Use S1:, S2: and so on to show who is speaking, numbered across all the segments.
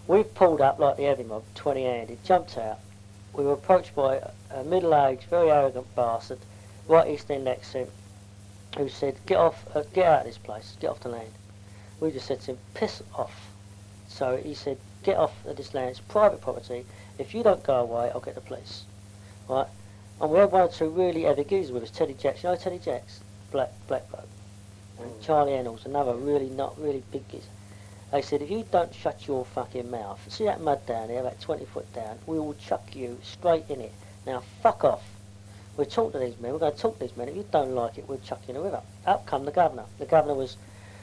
S1: We pulled up like the heavy mob, 20-handed, jumped out. We were approached by a middle-aged, very arrogant bastard, right east end next to him, who said, get out of this place, get off the land. We just said to him, piss off. So he said, get off of this land, it's private property. If you don't go away, I'll get the police. Right? And we had one or two really heavy geezers with us. Teddy Jacks, you know Teddy Jacks? Black bloke. And Charlie Ennals, another not really big geezer. They said, if you don't shut your fucking mouth, see that mud down there, about 20 foot down, we will chuck you straight in it. Now fuck off. We'll talk to these men, we're going to talk to these men. If you don't like it, we'll chuck you in the river. Up come the governor. The governor was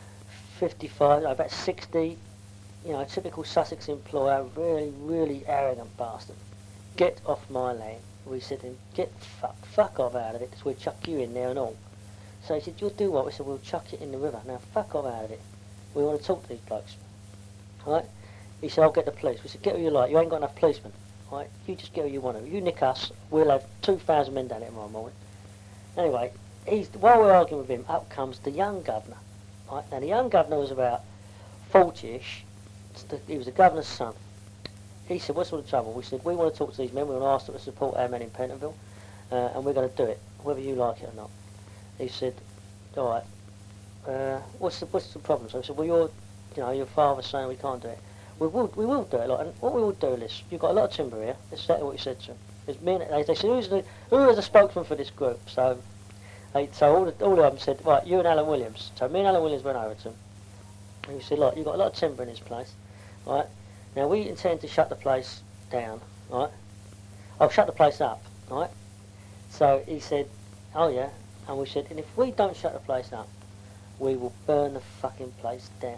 S1: 55, about 60, you know, typical Sussex employer, really, really arrogant bastard. Get off my land. We said to him, get fuck off out of it, because we'll chuck you in there and all. So he said, you'll do what? We said, we'll chuck it in the river. Now fuck off out of it. We want to talk to these blokes. Right? He said, I'll get the police. We said, get who you like. You ain't got enough policemen. Right? You just get who you want to. You nick us, we'll have 2,000 men down there tomorrow morning. Anyway, while we're arguing with him, up comes the young governor. Right? Now the young governor was about 40-ish. He was the governor's son. He said, what's all the trouble? We said, we want to talk to these men. We want to ask them to support our men in Pentonville. And we're going to do it, whether you like it or not. He said, all right. What's the problem? So I said, well, your father's saying we can't do it. We will do it. Like, and what we will do is, you've got a lot of timber here. That's exactly what he said to them. It's me and, they said, who is the spokesman for this group? So all of them said, right, you and Alan Williams. So me and Alan Williams went over to him. And he said, look, you've got a lot of timber in this place, right? Now we intend to shut the place down, right? Oh, shut the place up, right? So he said, oh yeah. And we said, and if we don't shut the place up, we will burn the fucking place down.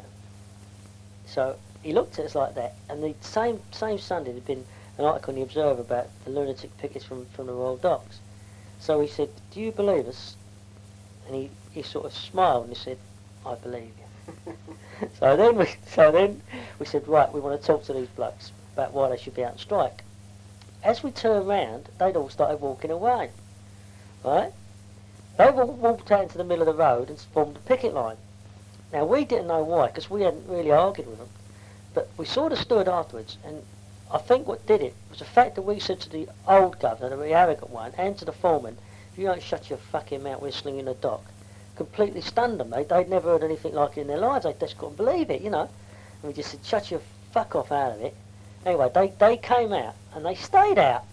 S1: So he looked at us like that, and the same Sunday there'd been an article in the Observer about the lunatic pickets from the Royal Docks. So he said, do you believe us? And he sort of smiled and he said, I believe you. so then we said, right, we want to talk to these blokes about why they should be out on strike. As we turned round, they'd all started walking away, right? They all walked out into the middle of the road and formed a picket line. Now, we didn't know why, because we hadn't really argued with them. But we sort of stood afterwards, and I think what did it was the fact that we said to the old governor, the very arrogant one, and to the foreman, if you don't shut your fucking mouth whistling in the dock, completely stunned them. They'd never heard anything like it in their lives. They just couldn't believe it, you know. And we just said, shut your fuck off out of it. Anyway, they came out, and they stayed out.